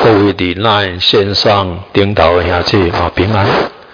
各位伫咱线上顶头的兄弟平安。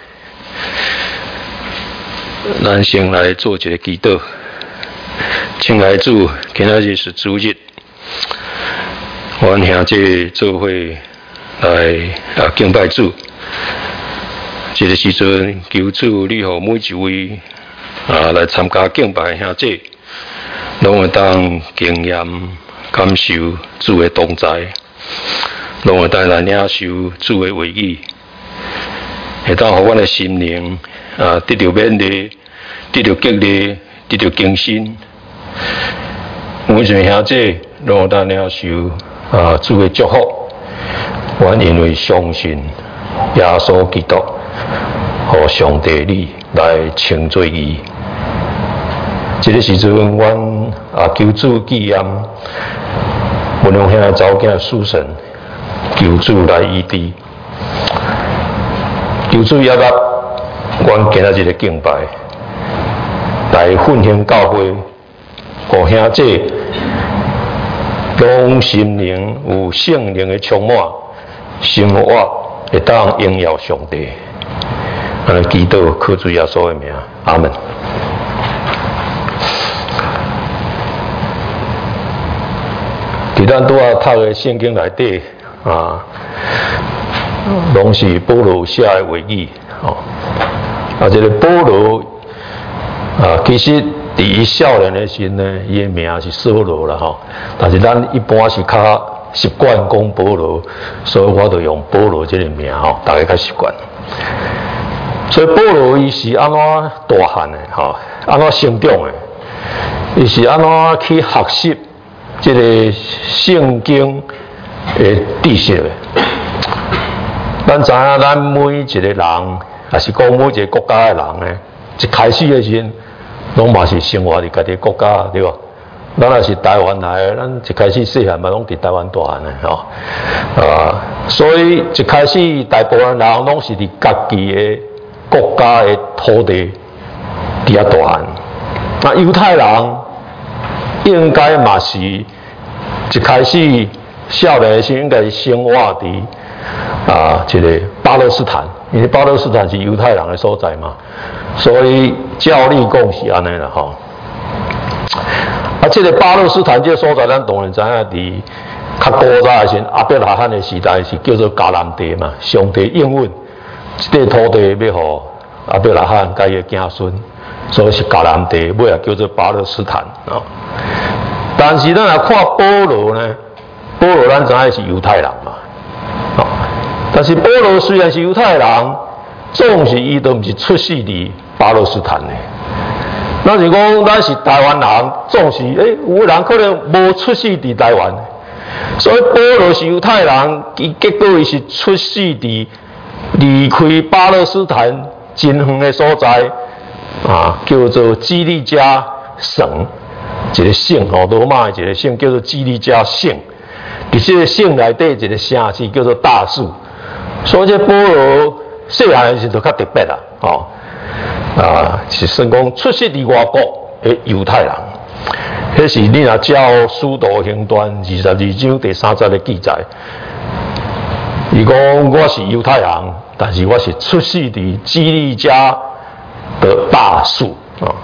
咱先来做一个祈祷，请来主，今仔日是主日，阮兄弟做伙来敬拜主。这个时阵，求主你互每一位来参加敬拜的兄弟，拢会当经验感受主的同在。拢会带来领受主的话语，会当互阮的心灵得到勉励，得到激励，得到更新。每一位兄弟拢有当领受主的祝福。阮因为相信耶稣基督，互上帝你来称作伊。这个时阵，阮求主纪念文龙兄的查某囝属神。求主来医治，求主也甲阮今仔日的敬拜，来奉献教会，互兄弟拢心灵有圣灵的充满，生活会当荣耀上帝。安尼祈祷，靠主耶稣的名，阿门。伫咱拄仔读的圣经内底。拢是保罗写的话语，这个保罗其实伫伊少年的时呢，伊的名是扫罗啦但是咱一般是较习惯讲保罗，所以我就用保罗这个名大家较习惯。所以保罗伊是安怎大汉的安怎成长的，伊是安怎去学习这个圣经的知识的。咱知影，咱每一个人，也是讲每一个国家的人呢，一开始的时候，拢嘛是生活伫家己国家，对吧？咱也是台湾来的，咱一开始细汉嘛拢伫台湾大汉的所以一开始大部分人拢是伫家己的国家的土地伫遐大汉。那犹太人应该嘛是一开始。少年的时候应该是生活伫这个巴勒斯坦，因为巴勒斯坦是犹太人的所在嘛，所以照理讲是安尼啦这个巴勒斯坦这个所在，咱当然知影伫较古早的时候，亚伯拉罕的时代是叫做迦南地嘛，上帝应允这块土地要互亚伯拉罕甲伊的子孙，所以是迦南地，尾也叫做巴勒斯坦但是咱来看保罗呢？保罗咱知影是犹太人嘛，但是保罗虽然是犹太人，总是伊都毋是出世伫巴勒斯坦的。咱是讲咱是台湾人，总是有人可能无出世伫台湾的，所以保罗是犹太人，结果伊是出世伫离开巴勒斯坦真远的所在叫做基利家省，一个省罗马的一个省叫做基利家省。伫这个省内底一个城市叫做大树，所以这保罗细汉的时就较特别啦，是算讲出世伫外国的犹太人。迄是你若照《使徒行传》22章第30的记载，伊讲我是犹太人，但是我是出世伫基利家的大树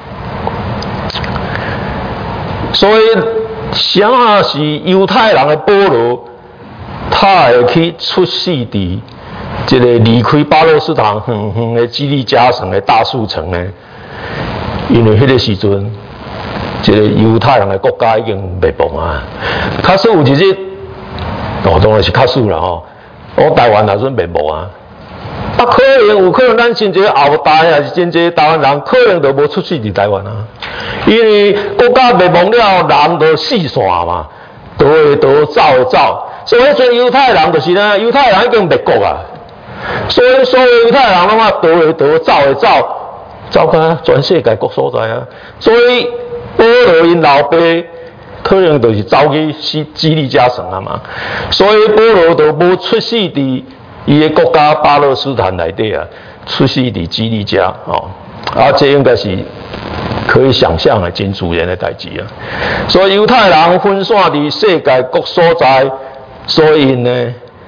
所以。啥是犹太人的保罗，他会去出世伫这个离开巴勒斯坦远远的基利家省的大树城呢？因为迄个时阵，这个犹太人的国家已经灭亡啊。假使有一日，当然是假使啦我台湾也算灭亡啊。可能有可能咱真侪后代还是真侪台湾人，可能都无出世伫台湾啊。因为国家灭亡了，人就四散嘛，倒会倒，走会走。所以迄阵犹太人就是呢，犹太人已经灭国啊。所以所有犹太人拢倒会倒，走会走，走到全世界各所在啊。所以保罗因老爸可能就是走去基利家省啊嘛。所以保罗就无出世伫伊个国家巴勒斯坦内底出世伫基利家这应该是可以想象的真自然的代志所以犹太人分散伫世界各所在，所以呢，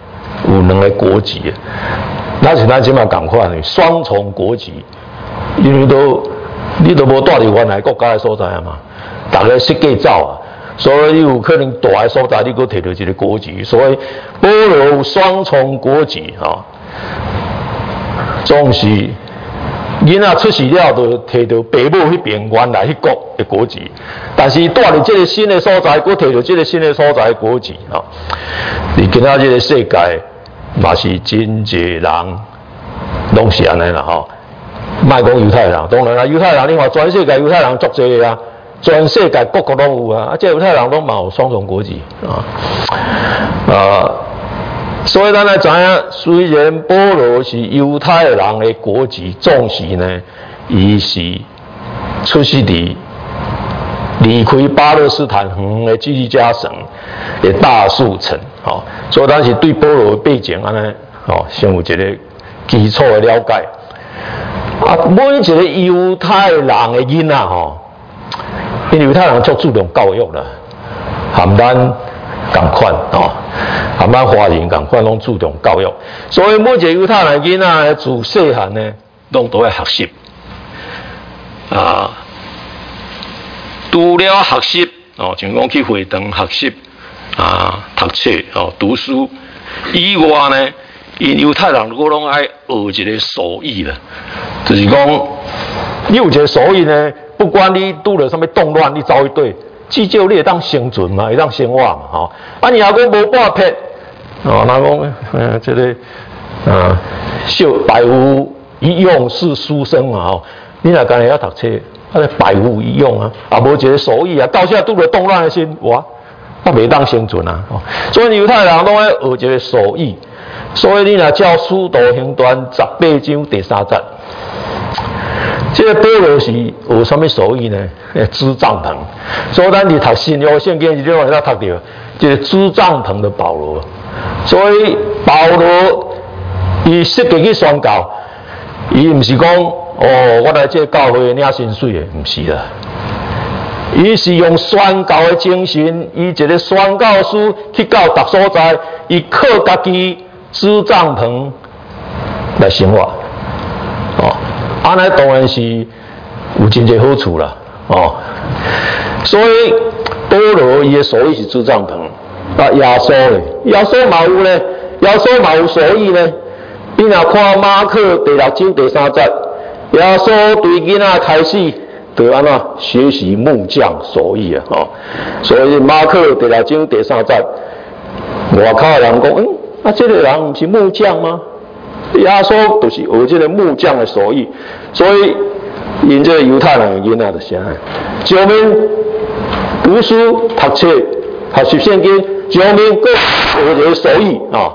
有两个国籍的，那是咱即马共款的双重国籍，因为你都无住伫原来国家的所在啊嘛，大家设计走啊，所以你有可能大的所在你佫摕到一个国籍，所以保罗有双重国籍啊，总是囡仔出世了就摕到爸母迄边原来迄国的国籍，但是住伫这个新的所在，佫摕到这个新的所在的国籍啊。你今仔这个世界嘛是真侪人拢是安尼啦吼。莫讲犹太人，当然啦，犹太人你看全世界犹太人足侪啊，全世界各国拢有啊，啊，这犹太人拢嘛有双重国籍啊，所以咱来知影，虽然保罗是犹太人的国籍，总是呢，伊是出世伫离开巴勒斯坦远的基利家省的大树城，哦，所以咱是对保罗的背景安尼，哦，先有一个基础的了解。啊，每一个犹太人的囡仔吼，因为犹太人足注重教育啦，含咱共款哦，含咱华人共款拢注重教育，所以每一个犹太人囡仔自细汉呢，拢都要学习啊。除了学习哦，像讲去会堂学习啊，读册哦，读书以外呢。因犹太人如果拢爱学一个手艺啦，就是讲你有一个手艺呢，不管你拄着什么动乱，你走去对，至少你会当生存嘛，会当生活嘛，吼。啊，你若讲无半撇，哦，那讲这个百无一用是书生嘛，吼。你若干日要读册，百无一用啊，啊无一个手艺啊，到现在拄着动乱的心，哇，那袂当生存啊，哦。所以犹太人拢爱学一个手艺。所以你若照《使徒行传》18章第3节，这个保罗是有什么手艺呢？织帐篷。所以咱伫读新约圣经时，你会读到，就是织帐篷的保罗。所以保罗伊实际去宣教，伊毋是讲哦，我来这个教会领薪水的，毋是啦。伊是用宣教的精神，伊一个宣教师去到各所在，伊靠家己。织帐篷来生活，哦，安尼当然是有真侪好处啦，哦，所以保罗伊的手艺是织帐篷，啊，耶稣咧，耶稣嘛有咧，耶稣嘛有手艺咧。你若看马可第6章第3节，耶稣对囡仔开始就安怎学习木匠手艺啊，哦，所以马可第6章第3节，外口的人讲，啊，这个人不是木匠吗？耶稣就是学这个木匠的手艺，所以因这个犹太人的囡仔就啥，上面读书读册学习圣经，上面各学一个手艺啊。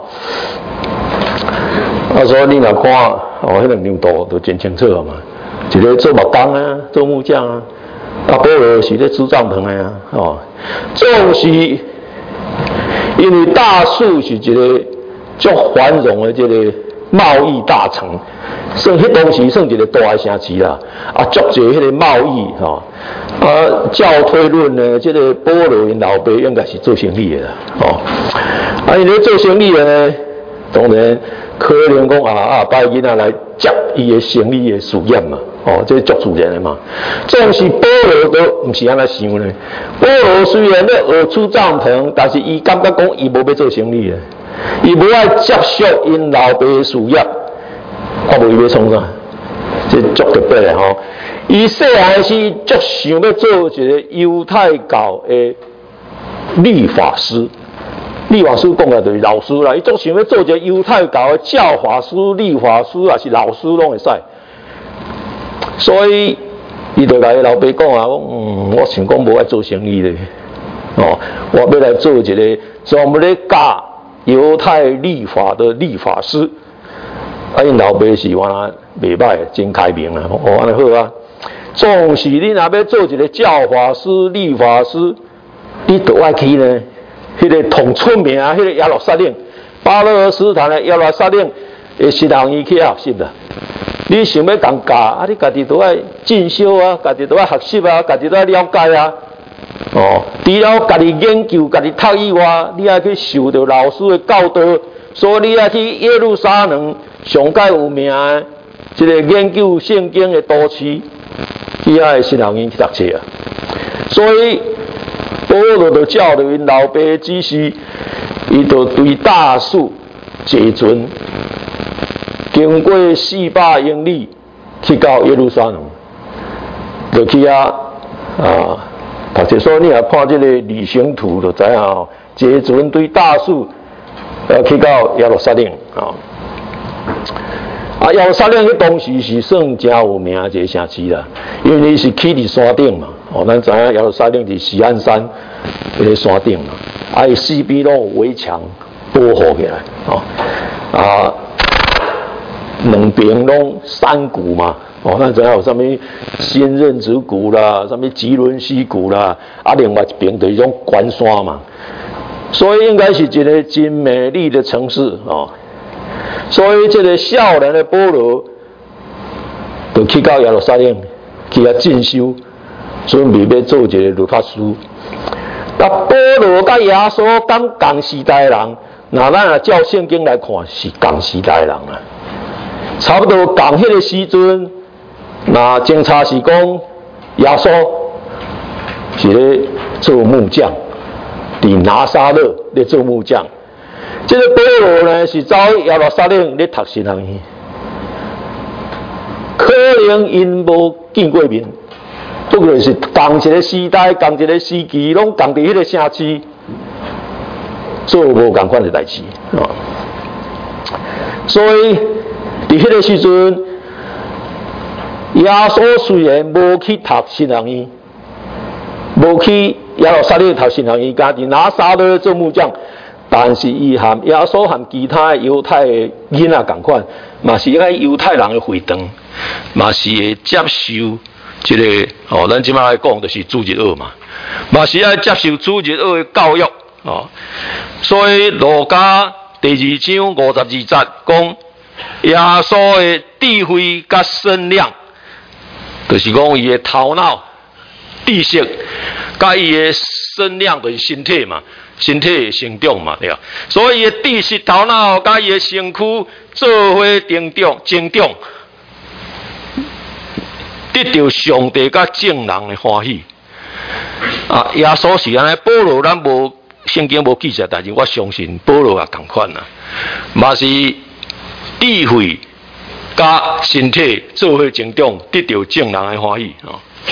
啊，所以你若看哦，迄两张图都真清楚了嘛，一个做木工啊，做木匠啊，啊，保罗是咧织帐篷的啊，哦，总是因为大树是一个。足繁荣的这个贸易大城，算迄当时算一个大的城市啦。啊，足侪迄个贸易吼，啊，照推论呢，这个保罗因老爸应该是做生意的啦，哦，啊，因咧做生意的呢，当然可能讲拜囡仔来接伊的生意的事业嘛，哦，这足自然的嘛。总是保罗都毋是安尼想呢。保罗虽然咧学织帐篷，但是伊感觉讲伊无要做生意的。伊无爱接受因老爸的事业，我无伊要创啥，这足特别的吼。伊细汉时足想要做一个犹太教的律法师，律法师讲的就是老师啦。伊足想要做一个犹太教的教法师、律法师，也是老师拢会使。所以伊就甲伊老爸讲啊，我想讲无爱做生意咧，哦，我要来做一个专门咧教。犹太律法的律法师，啊，因老爸是原来袂歹，真开明啊！哦，安尼好啊。总是你若要做一个教法师、律法师，你倒爱去呢？迄个同出名，迄个耶路撒冷，巴勒斯坦的耶路撒冷，会是人伊去学习啦。你想要共教啊？你家己都爱进修啊，家己都爱学习啊，家己都爱了解啊。 哦，除了家己研究、家己读以外，你还去受到老师的教导，所以你还去耶路撒冷上界有名的这个研究圣经的都市，伊遐新学院去读册啊。所以保罗就照着因老爸的指示，伊就对大树坐船，经过400英里去到耶路撒冷，就去读册。所以你也看这个旅行图就知影哦，坐船对大树去到耶路撒冷耶路撒冷迄当时是算真有名的一个城市啦，因为伊是起伫山顶嘛。咱知影耶路撒冷是锡安山迄个山顶嘛，伊四边拢有围墙保护起来两边拢山谷嘛。咱知影有啥物仙人指谷啦，啥物吉伦西谷啦，另外一边就是种关山嘛，所以应该是一个真美丽的城市所以这个少年的保罗就去到耶路撒冷去遐进修，准备要做一个律法师。保罗甲耶稣敢同时代的人，那咱照圣经来看是同时代的人啊，差不多同迄个时阵。那警察是讲耶稣是咧做木匠，伫拿撒勒咧做木匠。这个保罗呢是走耶路撒冷咧读神学院，可能因无见过面，不过是同一个时代、同一个时期，拢同伫迄个城市做无同款的代志所以伫迄个时阵。耶稣虽然无去读神学院，无去耶路撒冷读神学院，家己拿撒勒做木匠，但是伊和耶稣和其他犹太的囡仔同款，嘛是迄犹太人的会堂，嘛是会接受这个咱即摆来讲就是主日学嘛，嘛是爱接受主日学的教育所以路加第2章52节讲，耶稣的智慧甲身量。就是讲伊的头脑、知识，甲伊的身量就是身体嘛，身体的成长嘛，对啊。所以伊的知识、头脑甲伊的身躯做伙增长，得到上帝甲众人的欢喜。耶稣是安尼，保罗咱无圣经无记载，但是我相信保罗也同款啦，嘛是智慧。甲身体做伙成长，得到众人的欢喜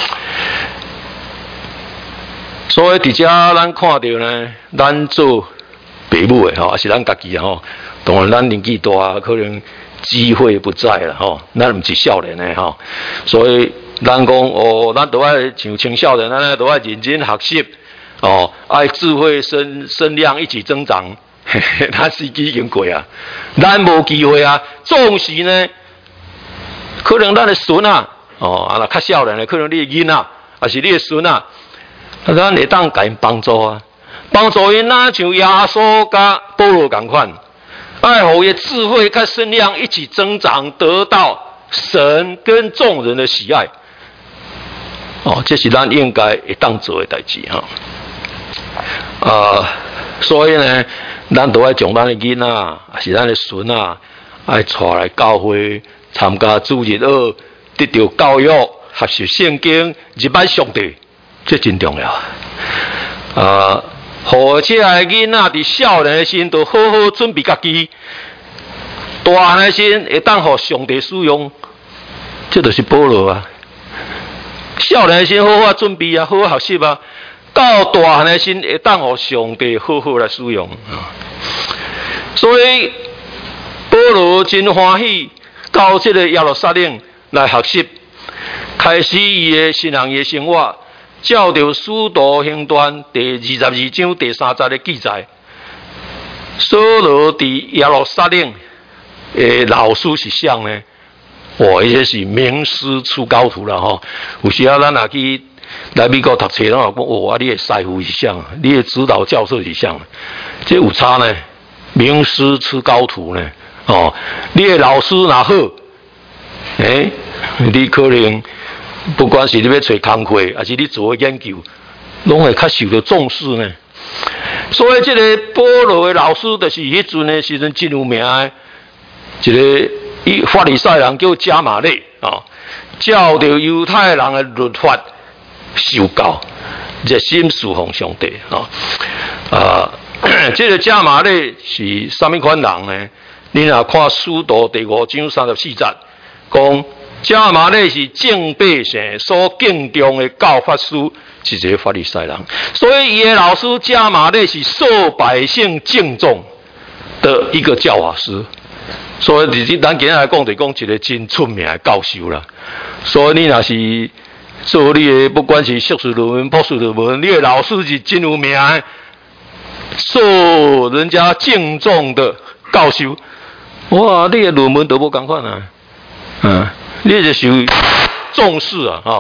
所以伫遮咱看到呢，咱做父母的也是咱家己当然咱年纪大，可能机会不在了咱毋是少年的所以咱讲咱都爱像青少年，咱都爱认真学习爱智慧身量一起增长。咱时机已经过啊，咱无机会啊，总是呢。可能咱的孙较少年的，可能你的囡仔，还是你的孙咱会当甲因帮助啊，帮助因像耶稣甲保罗同款，爱互伊智慧甲身量一起增长，得到神跟众人的喜爱。这是咱应该会当做的代志所以呢，咱都爱将咱的囡仔，还是咱的孙爱带来教会。参加主日学，得到教育，学习圣经，入拜上帝，这真重要或者囡仔伫少年的时都好好准备家己，大汉的时会当互上帝使用，这就是保罗啊。少年的时好好准备好好学习到大汉的时会当互上帝好好来使用所以保罗真欢喜。到这个耶路撒冷来学习，开始伊的神学院生活。照着《使徒行传》第22章第3节的记载，扫罗伫耶路撒冷的老师是谁呢？伊这是名师出高徒啦有时咱若去来美国读册，咱也讲你的师傅是谁？你的指导教授是谁？这有差呢？名师出高徒呢？你的老师若好，你可能不管是你要找工课，还是你做研究， 拢会较受到重视呢。所以这个保罗的老师，就是迄阵的时阵真有名的一个法利赛人叫加马列啊，照着犹太人的律法受教，热心侍奉上帝这个加马列是什么款人呢？你若看《使徒》第5章34节，讲加马列是正百姓所敬重的教法师，是一个法利赛人。所以伊的老师加马列是受百姓敬重的一个教法师。所以咱今日来讲，就讲一个真出名的教授啦。所以你若是做你的，不管是硕士论文、博士论文，你的老师是真有名的，受人家敬重的教授，哇，你的论文都无同款啊，你就受重视啊，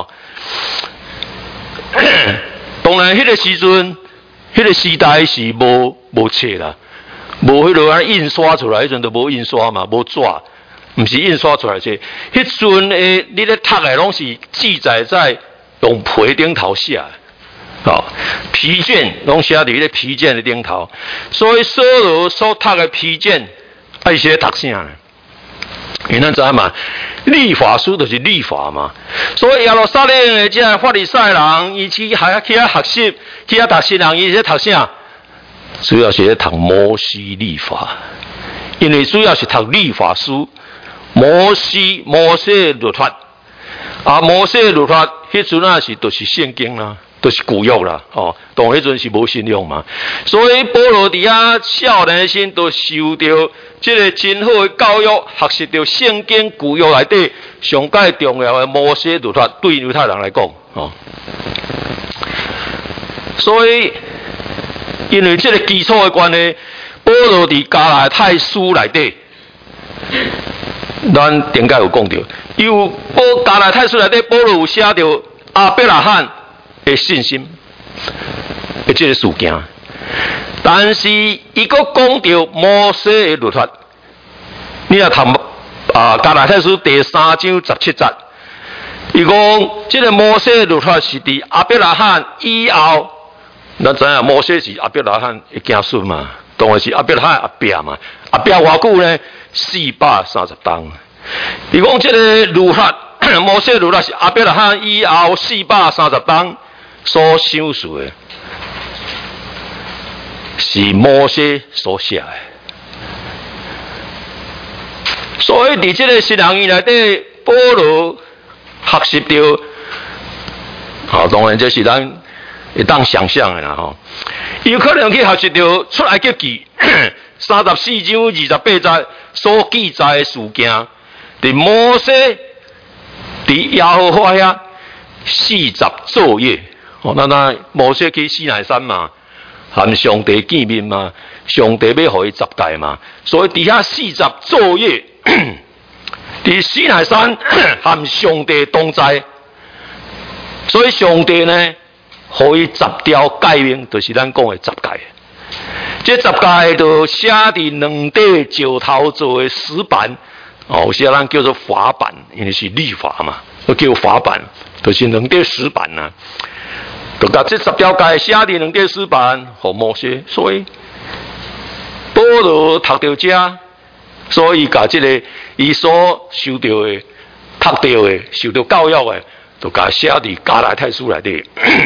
当然，迄个时阵，迄个时代是无册啦，无迄落印刷出来，迄阵都无印刷嘛，无纸，毋是印刷出来册。迄阵诶，你咧读诶，拢是记载在用皮顶头写的。皮卷拢写伫咧皮卷的顶头，所以所有所读的皮卷，爱写读啥呢？因为咱知嘛，律法书就是律法嘛。所以耶路撒冷的这法利赛人，伊去学习，去读新人，伊在读啥？主要是在读摩西律法，因为主要是读律法书，摩西律法，摩西律法迄阵啊是都是圣经啦。都是古约啦，当迄阵是无信用嘛，所以保罗伫遐少年的时都受到这个真好的教育，学习到圣经古约内底上界重要的摩西律法，对犹太人来讲，所以因为这个基础的关系，保罗伫加拉太书内底，咱顶解有讲到，加拉太书内底，保罗有写到亚伯拉罕的信心的这个事件，但是伊阁讲到摩西的律法，你若读加拉太书第3章17节，伊讲这个摩西的律法是伫亚伯拉罕以后，咱知影摩西是亚伯拉罕的子孙嘛，当然是亚伯拉罕阿伯嘛，阿伯偌久呢？430冬。伊讲这个律法，摩西的律法是亚伯拉罕以后430冬。所想述的，是摩西所写的，所以伫这个新人院内底，保罗学习到，当然这是咱会当想象的啦有可能去学习到出埃及记34章28节所记载的事件，伫摩西伫耶和华遐40昼夜。那摩西去西奈山嘛，和上帝见面嘛，上帝要互伊十诫嘛，所以伫遐40昼夜，伫西奈山和上帝同在，所以上帝呢，互伊10条诫命，就是咱讲的十诫。这十诫就写伫2块石头做的石板，有些人叫做法版，因为是律法嘛，叫法版，就是2块石板呐。就把这10条诫写伫2块石板，互摩西。所以保罗读到这，所以把这个伊所受到的、读到的、受到教育的，就把写伫加拉太书内底。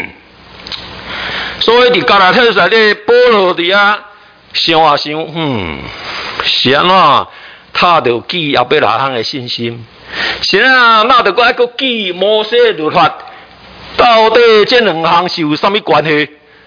所以伫加拉太书内底，保罗伫遐想啊想，是安怎他着记亚伯拉罕的信心？是啊，那着爱阁记摩西的律法？到底这2项是有啥物关系？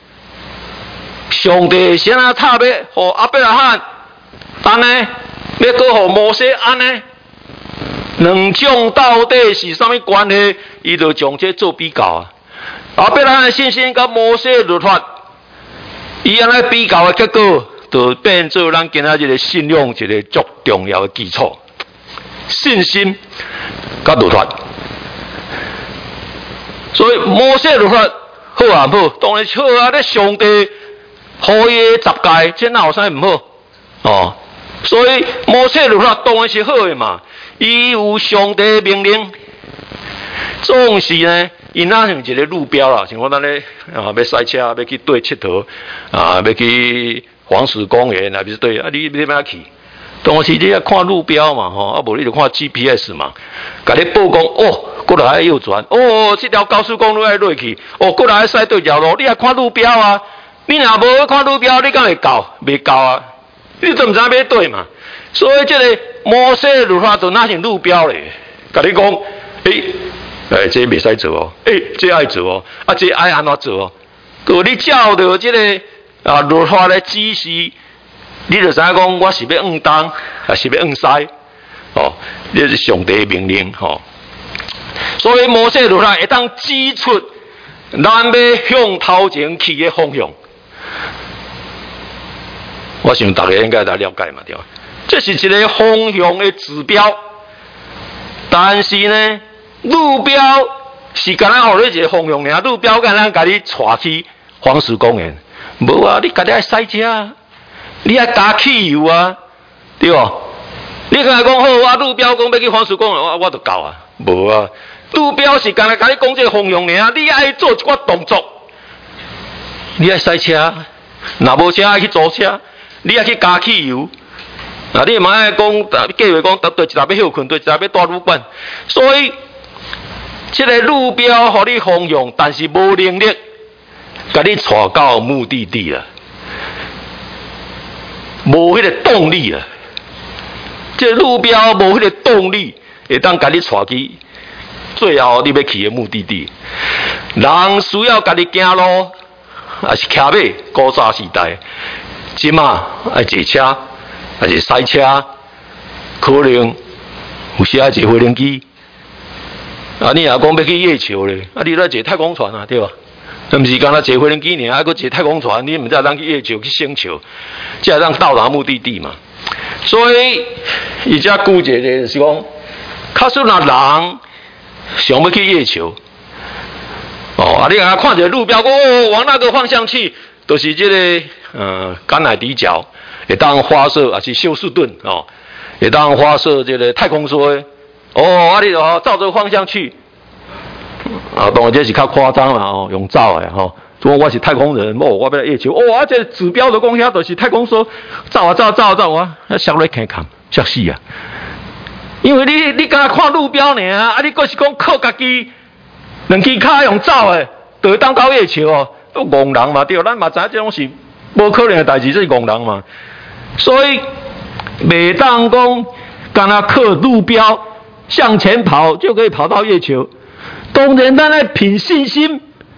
上帝是安怎插要互亚伯拉罕安呢？要搁互摩西安呢？2种到底是啥物关系？伊就将这做比较啊。亚伯拉罕的信心甲摩西的律法，伊安尼比较的结果，就变做咱今仔日的信仰一个足重要的基础。信心甲律法。所以摩西律法好啊唔好？当然好啊！咧上帝予伊的10诫，这哪有啥唔好？所以摩西律法当然是好的嘛。伊有上帝的命令，总是呢因那像一个路标啦，像我咱咧要赛车，要去对佚佗要去黄石公园，还不是对你要去？当时你要看路标嘛，无你就看 GPS 嘛，甲你报讲过来右转，这条高速公路要落去，过来驶对条路，你要看路标啊。你若无看路标，你敢会到？袂到啊！你都唔知要对嘛？所以这个摩西律法就哪像路标咧？甲你讲，这袂使做这爱做这爱安怎做如果你照着这个律法的指示，你就知影讲我是要往东，还是要往西？这是上帝的命令所以摩西律法会当指出咱要向头前去的方向。我想大家应该来了解嘛，对吧？这是一个方向的指标，但是呢，路标是干咱予你一个方向尔，路标干咱甲你带去黄石公园，无啊，你家己爱赛车，你爱加汽油啊，对吧？你敢讲好啊？路标讲要去黄石公园，我就到啊，无啊，路标是干甲你讲这个方向尔，你爱做一寡动作，你爱赛车，若无车爱去租车。你要去加汽油，你嘛爱讲，计划讲，对一搭要休困，对一搭要带旅馆，所以这个路标互你方向，但是无能力，甲你带到目的地了，无迄个动力了。这个路标无迄个动力，会当甲你带去最后你要去的目的地。人需要家己行路，还是骑马？古早时代。即马爱坐车，还是赛车，可能有时爱坐飞轮机。你若讲要去月球咧，你来坐太空船啊，对吧？毋是讲咱坐飞轮机尔，还佫坐太空船，你毋知咱去月球去星球，才会当到达目的地嘛。所以，伊遮估计咧是讲，假使若人想要去月球，你若看着路标，往那个方向去，就是这个。甘乃迪角会当发射，还是休斯顿会当发射这个太空梭你就照这个方向去当然这是较夸张啦用照的说我是太空人我要来月球这指标的讲遐就是太空梭照啊摔落坑坎摔死啊！因为你敢看路标尔你佫是讲靠家己两支脚用走的，就会当到月球都戆人嘛对，咱嘛知影这种是。无可能的代志，这是戆人嘛。所以袂当讲，干那靠路标向前跑就可以跑到月球。当然，咱要凭信心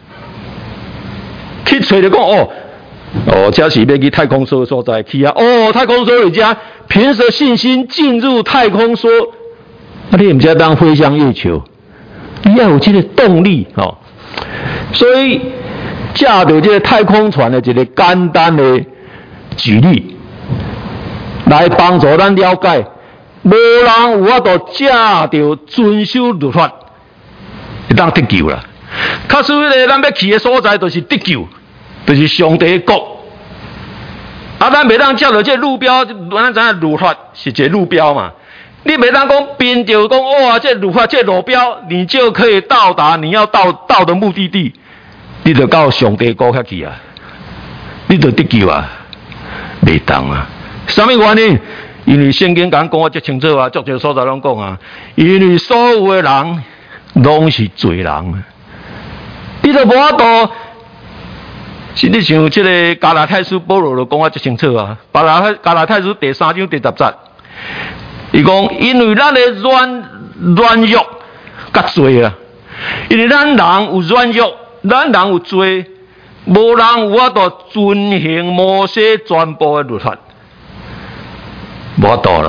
去找着讲这是要去太空梭所在去啊。太空梭人家凭着信心进入太空梭，你唔知当飞向月球，你要有这个动力所以。借着这个太空船的一个简单的举例，来帮助咱了解，无人有法度借着遵守律法，会当得救啦。假使迄个咱要去的所在，就是得救，就是上帝的国。咱袂当借着这路标，咱知影律法是一个路标嘛。你袂当讲凭着讲这律法这路标，你就可以到达你要到的目的地。你就到上帝国遐去啊！你就得救啊！袂当啊！什么原因？因为圣经讲我足清楚啊，足多所在拢讲啊，因为所有的人拢是罪人，你就无法度。是你像这个加拉太书保罗就讲足清楚啊，加拉太书第3章第10节，伊讲因为咱的软弱甲罪啊，因为咱人有软弱。咱人有罪，无人有法度遵行摩西全部的律法，无法度啦。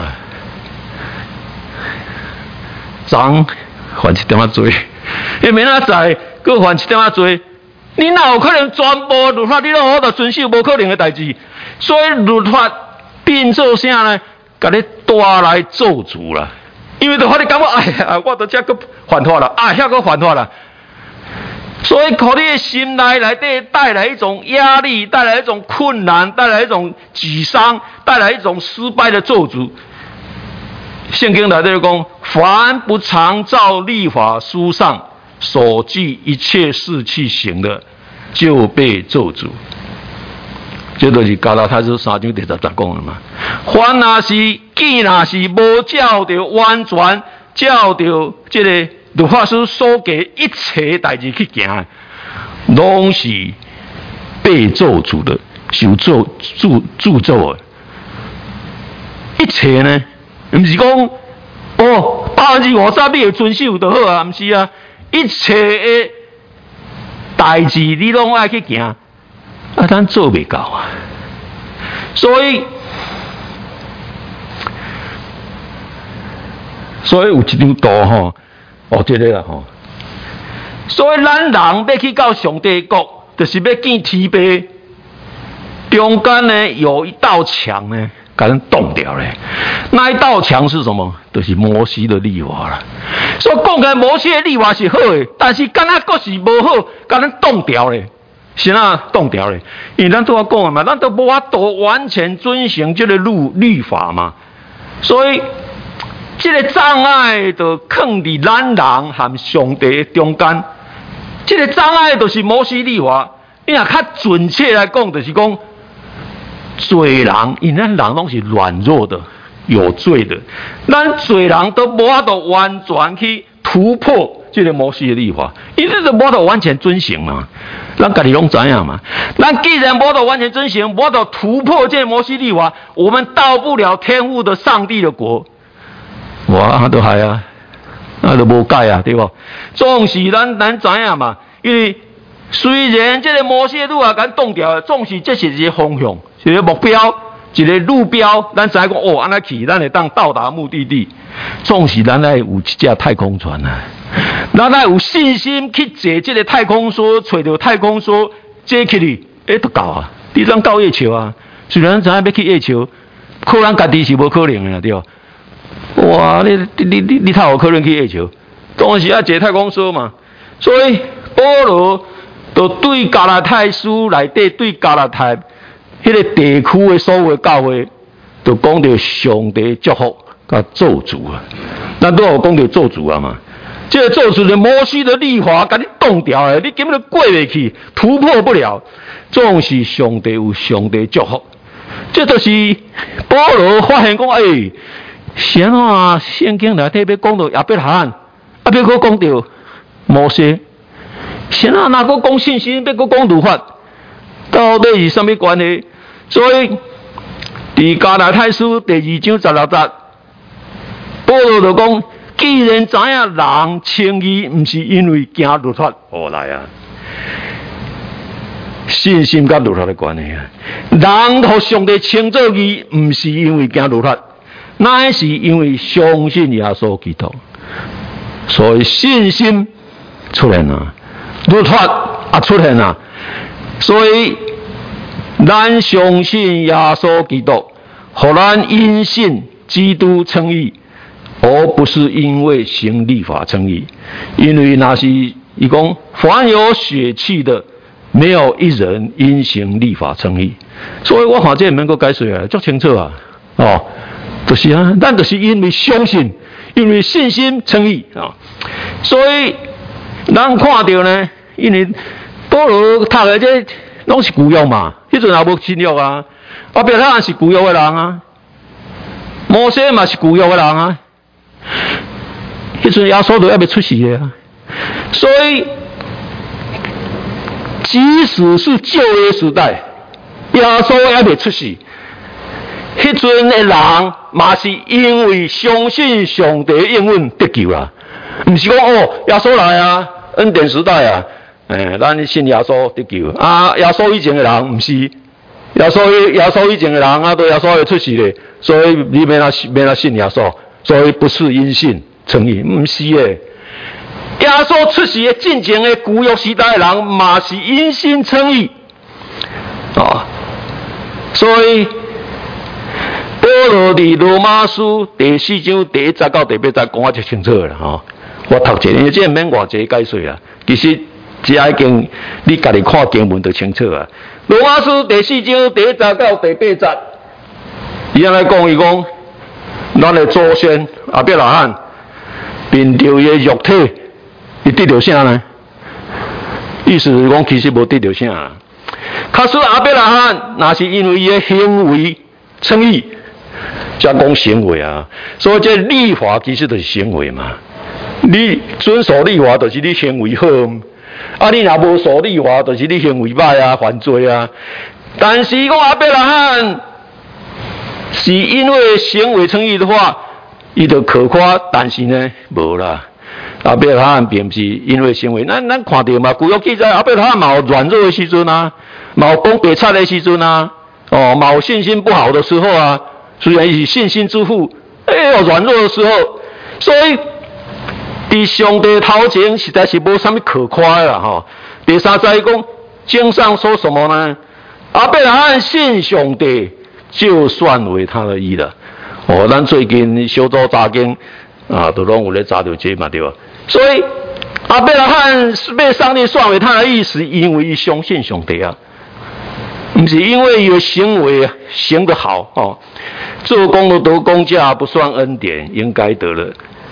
昨犯一点仔罪，明仔载佫犯一点仔罪，你哪有可能全部律法你都好度遵守？无可能的代志。所以律法变做啥呢？甲你带来咒诅啦。因为就法你感觉我都遮佫犯法啦，遐佫犯法啦。所以，靠你的心内底带来一种压力，带来一种困难，带来一种沮丧，带来一种失败的咒诅。圣经内底讲，凡不常照律法书上所具一切事去行的，就被咒诅。这就是加拉太书3章第10节讲的嘛。凡若是既若是无照着完全照着这个律法书所给一切代志去行，拢是被咒诅的，受诅咒的。一切呢，不是讲50%你会遵守就好啊，不是啊。一切的代志你拢爱去行，咱做袂到啊。所以有一张图吼，这个啦吼。所以咱人要去到上帝国，就是要见天父。中间呢有一道墙呢，把人冻掉了。那一道墙是什么？就是摩西的律法啦。所以讲起来摩西的律法是好的，但是敢若阁是无好，把人冻掉了。是哪冻掉咧？因为咱都要讲的嘛，咱都无法度完全遵行这个律法嘛，所以这个障碍就藏伫咱人和上帝中间。这个障碍就是摩西律法。你若较准确来讲，就是讲罪人，因为咱人拢是软弱的、有罪的，咱罪人都无法度完全去突破这个摩西的律法，因为这无法度完全遵行嘛。咱家己拢知影嘛。咱既然无法度完全遵行，无法度突破这个摩西律法，我们到不了天父的上帝的国。哇，都系啊，都无解啊，对不？总是咱知影嘛，因为虽然这个摩西的律法敢冻掉，总是这是一个方向，是一个目标，一个路标。咱知讲安尼去，咱会当到达目的地。总是咱爱有一架太空船啊，咱爱有信心去坐这个太空梭，找到太空梭坐起去，都够啊！你当到月球啊？虽然咱知影要去月球，可能家己是无可能的对吧？哇！你太有可能去月球，当然是要坐太空梭嘛。所以保罗就对加拉太书内底，对加拉太迄个地区的所有的教会，就讲到上帝祝福甲咒诅啊。咱都有讲到咒诅啊嘛。这个咒诅是摩西的律法，甲你冻掉的，你根本就过袂去，突破不了。总是上帝有上帝祝福，这就是保罗发现讲，先啊，圣经内底要讲到亚伯拉罕，要搁讲到摩西，先啊，哪个讲信心，要搁讲律法，到底是什么关系？所以，伫加拉太书第2章16节，保罗就讲，既然知影人称义，唔是因为行律法而来啊，信心甲律法的关系啊，人互上帝称作义，唔是因为行律法。那是因为相信耶稣基督，所以信心出现了，律法也出现了。所以咱相信耶稣基督，互咱因信基督称义，而不是因为行律法称义。因为那是伊讲，凡有血气的，没有一人因行律法称义。所以我看这能够解释啊，足清楚啊，就是啊，咱就是因为相信，因为信心称义啊，所以咱看到呢，因为保罗读的这拢是旧约嘛，迄阵也无新约啊，亚伯拉罕是旧约的人啊，摩西嘛是旧约的人啊，迄阵耶稣都还没出世的啊，所以即使是旧约时代，耶稣还没出世。迄阵的人嘛是因为相信上帝应允得救啦，唔是讲耶稣来啊，恩典时代啊，咱信耶稣得救啊。耶稣以前的人唔是，耶稣以前的人啊，都耶稣会出世咧，所以你免来信耶稣，所以不是因信称义，唔是诶。耶稣出世的进前的旧约时代的人嘛是因信称义啊，所以。保罗伫罗马书第4章第1节到第8节讲啊，就清楚了吼。我读一下，因为这免偌济解说啦。其实只要经你家己看经文就清楚啊。罗马书第4章第1节到第8节，伊安尼讲，伊讲咱的祖先亚伯拉罕凭着伊的肉体， 伊得到啥呢？意思是讲其实无得到啥啦。卡说亚伯拉罕那是因为伊的行为称义，才讲行为啊。所以这律法其实就是行为嘛。你遵守律法，就是你行为好。啊，你若无守律法，就是你行为歹啊，犯罪啊。但是讲亚伯拉罕是因为行为称义的话，伊就可夸，但是呢，无啦。亚伯拉罕并不是因为行为，咱看到嘛，旧约记载亚伯拉罕嘛有软弱的时阵啊，嘛有讲白贼的时阵啊，哦，嘛有信心不好的时候啊，虽然是信心之父，有软弱的时候，所以伫上帝头前实在是无啥物可夸的啦吼。第三节讲经上说什么呢？亚伯拉罕信上帝，就算为他的义了。哦，咱最近小组查经啊，都拢有咧查到这嘛对吧？所以亚伯拉罕是被上帝算为他的义，是因为伊相信上帝啊，不是因为伊的行为行得好哦。做工的得工价不算恩典，应该得了。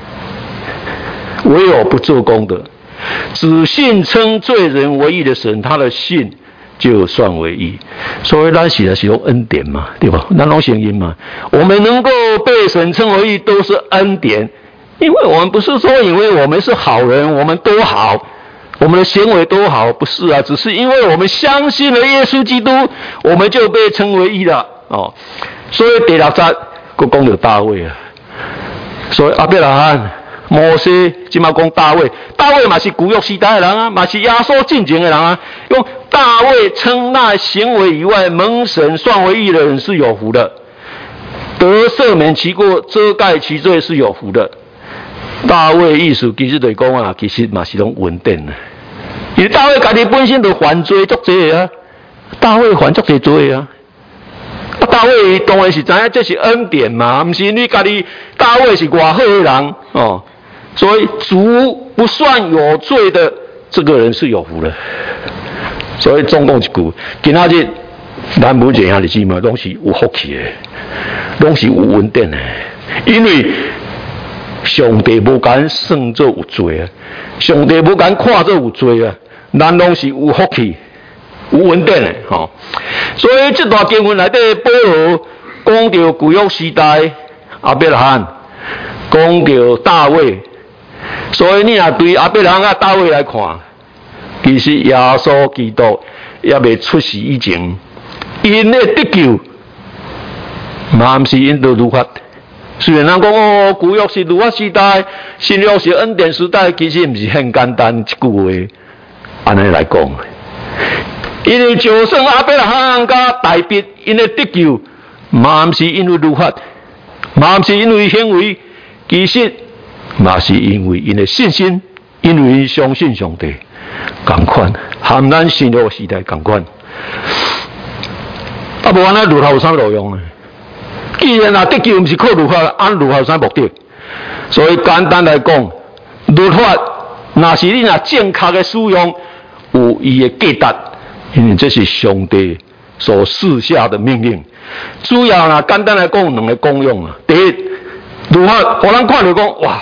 唯有不做工的，只信称罪人为义的神，他的信就算为义。所以咱写的是用恩典嘛，对吧？咱拢声音嘛，我们能够被神称为义，都是恩典。因为我们不是说因为我们是好人，我们多好，我们的行为多好，不是啊，只是因为我们相信了耶稣基督，我们就被称为义了哦。所以第六节佫讲到大卫啊，所以亚伯拉罕、摩西，即马讲大卫，大卫嘛是旧约时代的人啊，嘛是耶稣进前的人啊。用大卫称那行为以外蒙神算为义的人是有福的，得赦免其过、遮盖其罪是有福的。大卫意思其实就是讲啊，其实嘛是种稳定啊，因为大卫家己本身就犯罪足济啊，大卫犯足济罪啊。大卫当然是知影这是恩典嘛，不是你家己大卫是外好的人哦，所以主不算有罪的这个人是有福的。所以总共一句，今仔日咱每一个日子嘛，拢是有福气的，拢是有稳定的，因为上帝无敢算做有罪啊，上帝无敢看做有罪啊，咱拢是有福气、有稳定的吼。所以这段经文内底，保罗讲到旧约时代亚伯拉罕，讲到大卫，所以你若对亚伯拉罕甲大卫来看，其实耶稣基督也未出世以前，因的得救嘛毋是因着律法。虽然人讲哦，旧约是律法时代，新约是恩典时代，其实毋是很简单一句话安尼来讲。因为就算亚伯拉罕甲大卫因的得救，嘛毋是因为律法，嘛毋是因为行为，其实嘛是因为因的信心，因为因相信上帝，同款，和咱新约时代同款。啊，无安尼律法有啥路用呢？既然得救毋是靠律法，按律法有啥目的？所以简单来讲，律法若是你若正确的使用，有伊的价值，因为这是上帝所赐下的命令。主要呢，简单来讲，两个功用啊。第一，律法互咱看到讲，哇，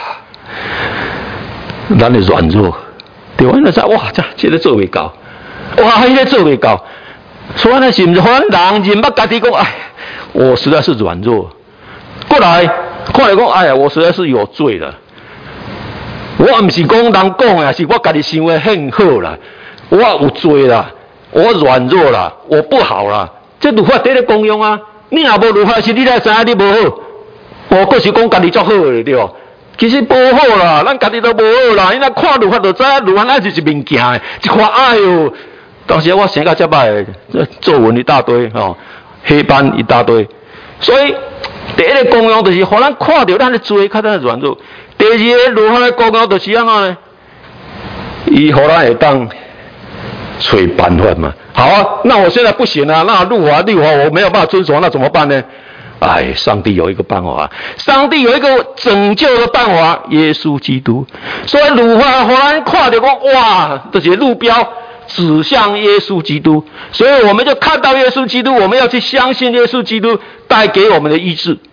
咱的软弱，对吧？那说哇，这个做未到，哇，迄个做未到，所以呢，是毋是互咱人认捌家己讲，哎。我实在是软弱，过来看来讲，哎呀，我实在是有罪了。我唔是讲人讲的，是我家己想的很好啦。我有罪啦，我软弱啦，我不好啦。这律法得咧功用啊！你若无律法，是你来知影你无好。我过是讲家己足好的对吧？其实无好啦，咱家己都无好啦。你若看律法就知影，律法那就是物件的，一看哎哟，当时我生到这摆，作文一大堆哦。黑斑一大堆，所以第一个功用就是互咱看到咱的罪，看咱的软弱。第二个律法的功用就是安怎呢？伊互咱会当找办法嘛。好啊，那我现在不行啊，那律法我没有办法遵守，那怎么办呢？哎，上帝有一个办法，上帝有一个拯救的办法，耶稣基督。所以律法互咱看到讲，哇，这些路标。指向耶稣基督，所以我们就看到耶稣基督，我们要去相信耶稣基督带给我们的医治。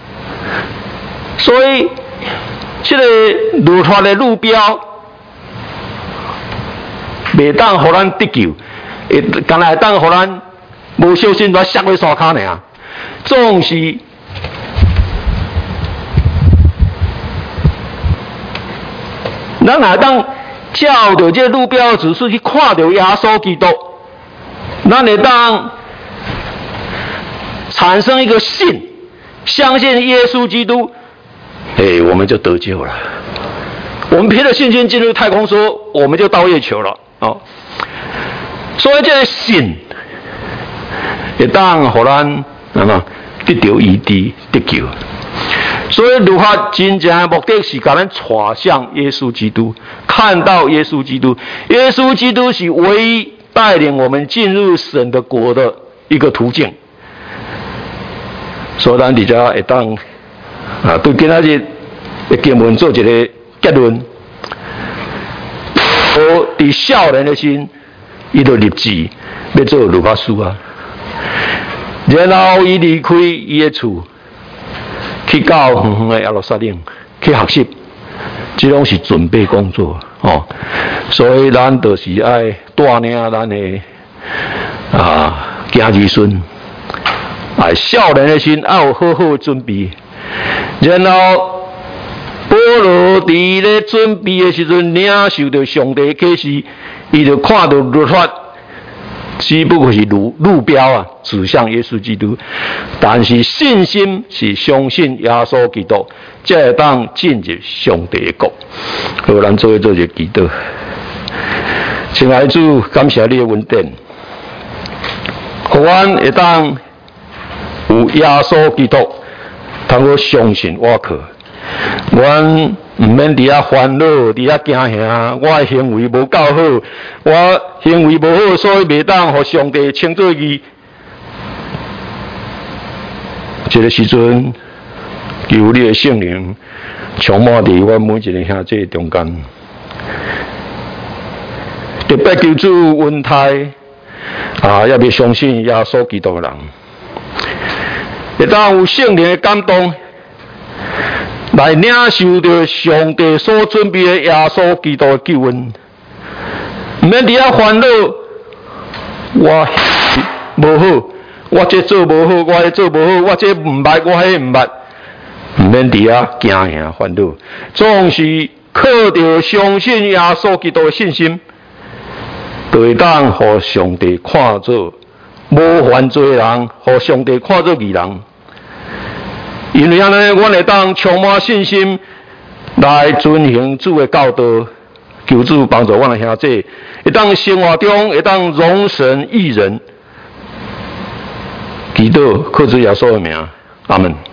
所以，这个律法的路标袂当互咱得救，干来当互咱无小心就摔落山骹尔。总是咱若当照着这路标指示去看到耶稣基督，咱会当产生一个信，相信耶稣基督，我们就得救了。我们凭着信心进入太空梭，我们就到月球了。所以这个信会当互咱得到医治得救。所以律法真正的目的是把咱带向耶稣基督，看到耶稣基督。耶稣基督是唯一带领我们进入神的国的一个途径。所以咱伫遮会当对今仔日的经文做一个结论。伫少年的心，伊就立志要做律法师啊。然后伊离开伊的厝，去到远远的耶路撒冷去学习，这拢是准备工作所以咱就是爱带领咱的囝儿孙，少年的心要有好好的准备。然后保罗伫咧准备的时阵，领受到上帝启示，伊就看到律法只不过是路标指向耶稣基督，但是信心是相信耶稣基督，才会当进入上帝的国。好，咱做一个祈祷。亲爱的主，感谢你的恩典，互阮会当有耶稣基督，通过相信我靠。阮毋免伫遐烦恼，伫遐惊吓，我的行为无够好，我行为无好，所以袂当互上帝称作义。这个时阵，求你的圣灵充满伫阮每一个兄弟中间，特别求主恩待也未相信耶稣基督的人，会当有圣灵的感动。来领受到上帝所准备的耶稣基督的救恩，毋免伫遐烦恼，我无好，我这做无好，我迄做无好，我这毋捌，我迄毋捌，毋免伫遐惊吓烦恼，总是靠着相信耶稣基督的信心，就会当互上帝看作无犯罪人，互上帝看作义人。因为安尼，阮会当充满信心来遵行主的教导，求主帮助阮的兄弟，会当生活中会当荣神益人。祈祷靠主耶稣的名，阿门。